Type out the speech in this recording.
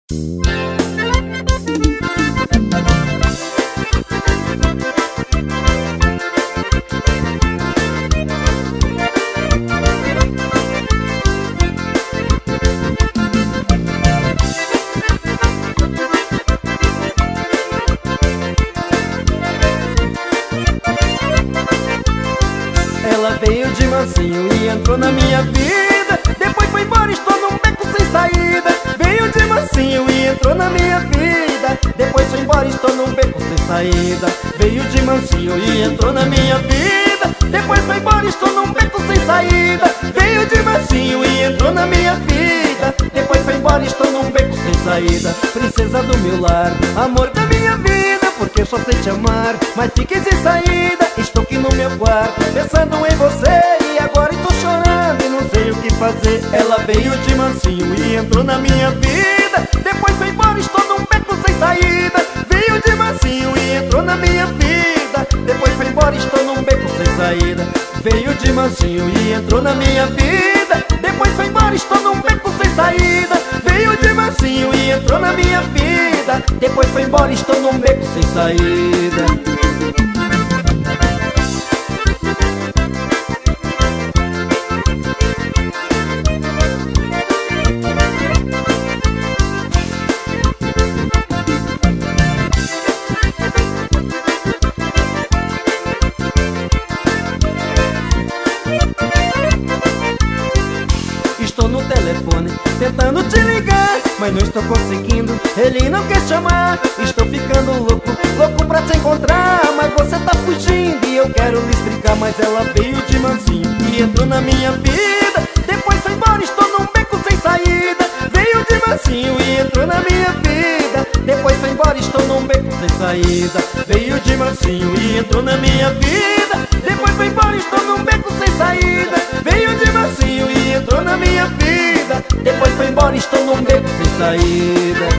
Ela veio de mansinho e entrou na minha vida. Depois foi embora, estou num beco sem saída. Veio de mansinho e entrou na minha vida. Depois foi embora, estou num beco sem saída. Veio de mansinho e entrou na minha vida. Depois foi embora, estou num beco sem saída. Veio de mansinho e entrou na minha vida. Depois foi embora, estou num beco sem saída. Princesa do meu lar, amor da minha vida, porque eu só sei te amar, mas fiquei sem saída. Estou aqui no meu quarto, pensando em você, e agora estou chorando e não sei o que fazer. Ela veio de mansinho e entrou na minha vida. Depois foi embora, estou num beco sem saída. Veio de mansinho e entrou na minha vida. Depois foi embora, estou num beco sem saída. Veio de mansinho e entrou na minha vida. Depois foi embora, estou num beco sem saída. Veio de mansinho e entrou na minha vida. Depois foi embora, estou num beco sem saída. Estou no telefone tentando te ligar, mas não estou conseguindo, ele não quer chamar. Estou ficando louco, louco pra te encontrar, mas você tá fugindo e eu quero lhe explicar. Mas ela veio de mansinho e entrou na minha vida. Depois foi embora, estou num beco sem saída. Veio de mansinho e entrou na minha vida. Depois foi embora, estou num beco sem saída. Veio de mansinho e entrou na minha vida. Depois foi embora, estou num beco sem saída. Veio de mansinho e entrou na minha vida. Depois foi embora, estou num beco sem saída.